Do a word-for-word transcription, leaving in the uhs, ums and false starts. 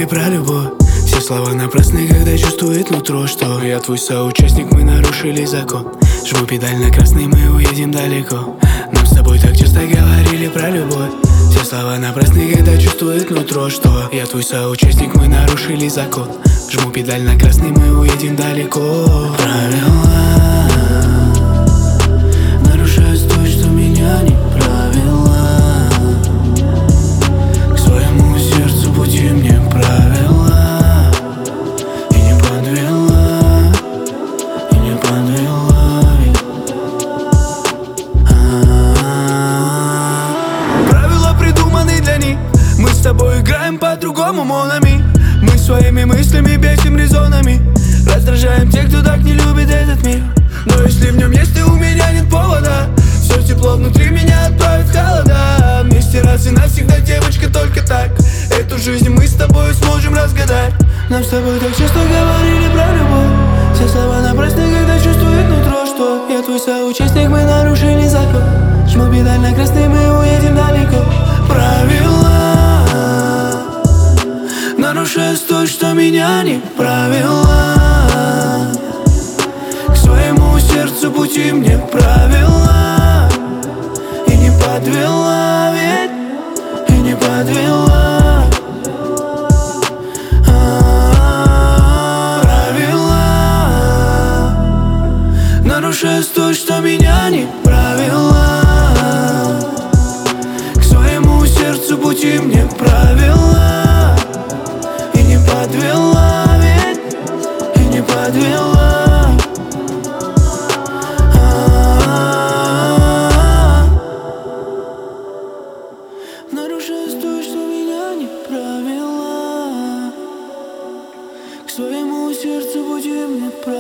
про любовь. Все слова напрасны, когда чувствует нутро, что я твой соучастник, мы нарушили закон. Жму педаль на красный, мы уедем далеко. Нам с тобой так часто говорили про любовь. Все слова напрасны, когда чувствует нутро, что я твой соучастник, мы нарушили закон. Жму педаль на красный, мы уедем далеко. Правила нарушают то, что меня не правила. К своему сердцу пути мне правила. И не подвела, и не подвела. Правила придуманы для них. Мы с тобой играем по-другому, монами. Мы своими мыслями бесим резонами. Раздражаем тех, кто так не любит этот мир. Но если в нем есть ты, у меня нет повода. Все тепло внутри меня отправит в холода. Вместе раз и навсегда, девочка, только так эту жизнь мы с тобой сможем разгадать. Нам с тобой так часто говорили про любовь. Все слова напрасны, когда чувствует нутро, что я твой соучастник, мы нарушили закон. Жму педаль на красный, мы уедем далеко. Правила нарушают то, что меня не правила. К своему сердцу пути мне правила. И не подвела, ведь и не подвела. Правила нарушают то, что меня не правила. К своему сердцу пути мне правила. И не подвела, ведь и не подвела. Нарушаю то, что меня не правила. К своему сердцу пути мне правила.